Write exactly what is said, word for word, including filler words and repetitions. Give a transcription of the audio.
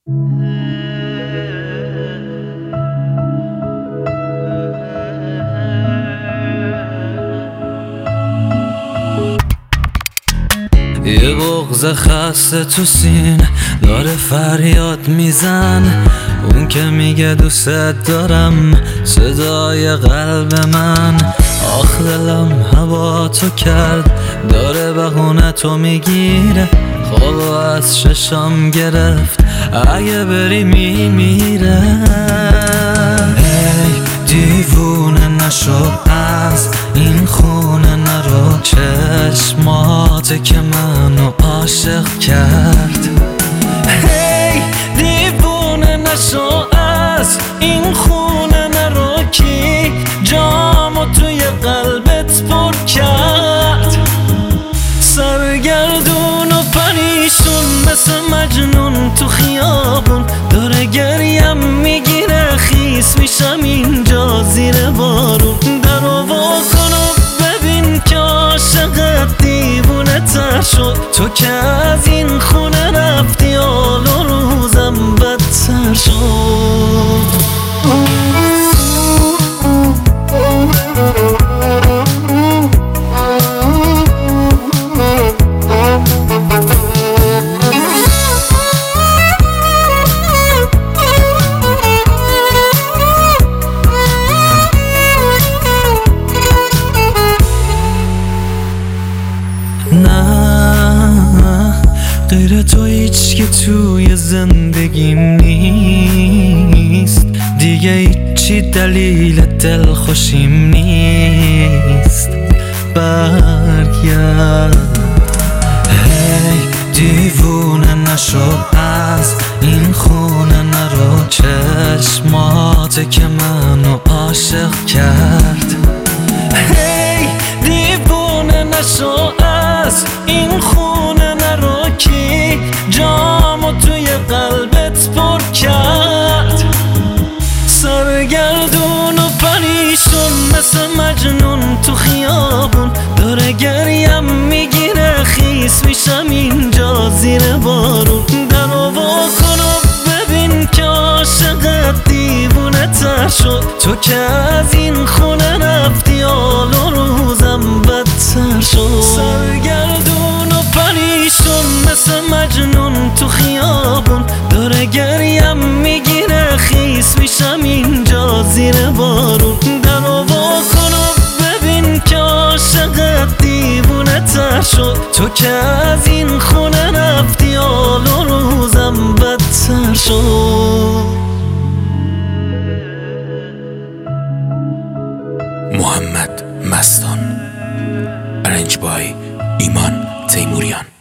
یه بغض خسته تو سینه داره فریاد میزن، اون که میگه دوست دارم صدای قلب من. آخ دلم هوا تو کرد، داره بهونه تو میگیره، خواب از ششام گرفت، اگه بری میمیره. ای دیوونه نشو از این خونه نرو، چشماته که منو عاشق کرد. هی دیوونه نشو از این خونه نرو، کی جامو توی قلبت پر کرد. سرگردون و پریشون مثل مجنون تو خیابون، داره گریم میگیره، خیس میشم اینجا زیر بارون. درو وا کن و ببین که عاشقت دیوونه تر شد، تو که از این خونه رفتی حال و روزم بدتر شد. نه غیر تو هیچ که توی زندگیم نیست، دیگه هیچی دلیل دلخوشیم نیست. برگرد هی دیوونه نشو از این خونه نرو، چشماته که منو عاشق کرد. هی دیوونه نشو از این خونه نرو، کی جامو توی قلبت پر کرد. سرگردون و پریشون مثل مجنون تو خیابون، داره گریم میگیره، خیس میشم اینجا زیر بارون. درو وا کن و ببین که عاشقت دیوونه تر شد، تو که از این خونه رفتی حال و روزم بدتر شد. سرگردون و پریشون مثل مجنون تو خیابون، داره گریم میگیره، خیس میشم اینجا زیر بارون. درو وا کن و ببین که عاشقت دیوونه تر شد، تو که از این خونه رفتی حال و روزم بدتر شد. محمد مستان، ارنج بای ایمان تیموریان.